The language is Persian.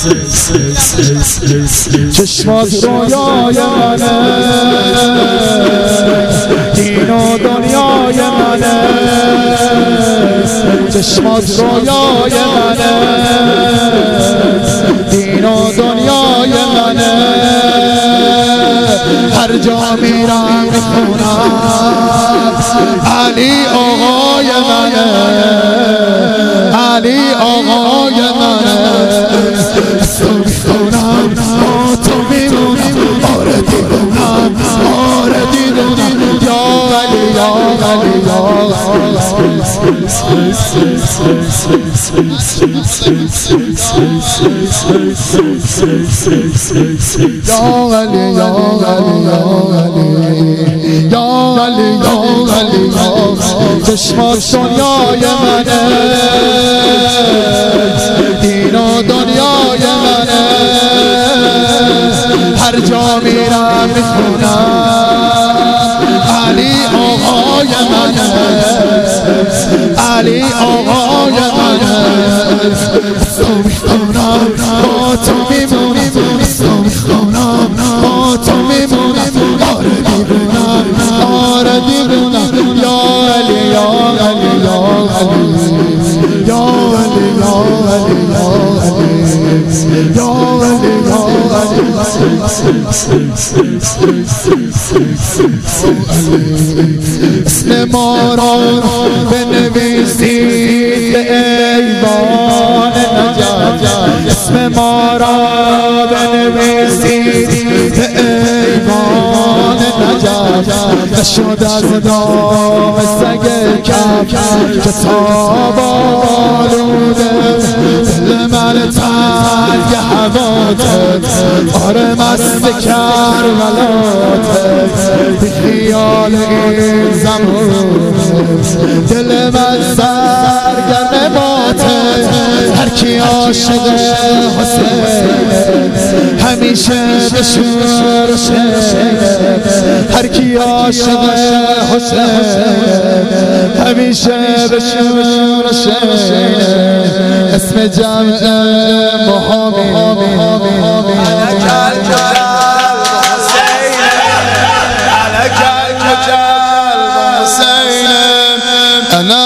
چشمات رویای منه، دین و دنیای منه، چشمات رویای منه، دین و دنیای منه، هر جا میرم میخونم علی آقای منه، علی آقای منه، تو میخونم با تو میمونم، آره دیدونم، آره دیدونم، یا علی یا علی یا چشمات دنیای منه، دین و دنیای منه، هر جا میرم میخونم علی آقای منه، علی آقای منه، تو میخونم با تو میمونم، تو میخونم با تو میمونم، آره دیدونم، آره دیدونم، یا علی یا علی یا علی یا علی یا علی یا علی یا علی اسم ما را بنویسید ایوان نجات، اسم ما را بنویسید ایوان نجات، نشد از دام سگ کف کتاب آلوده، دل من تنگ هواتت، آره مست کربلاتت، بی خیال این زمان دل من سرگرم باتت، هر کی عاشق حسین همیشه به شور حسین، هر کی عاشق حسین همیشه به شور حسین، اسم جمع مهامی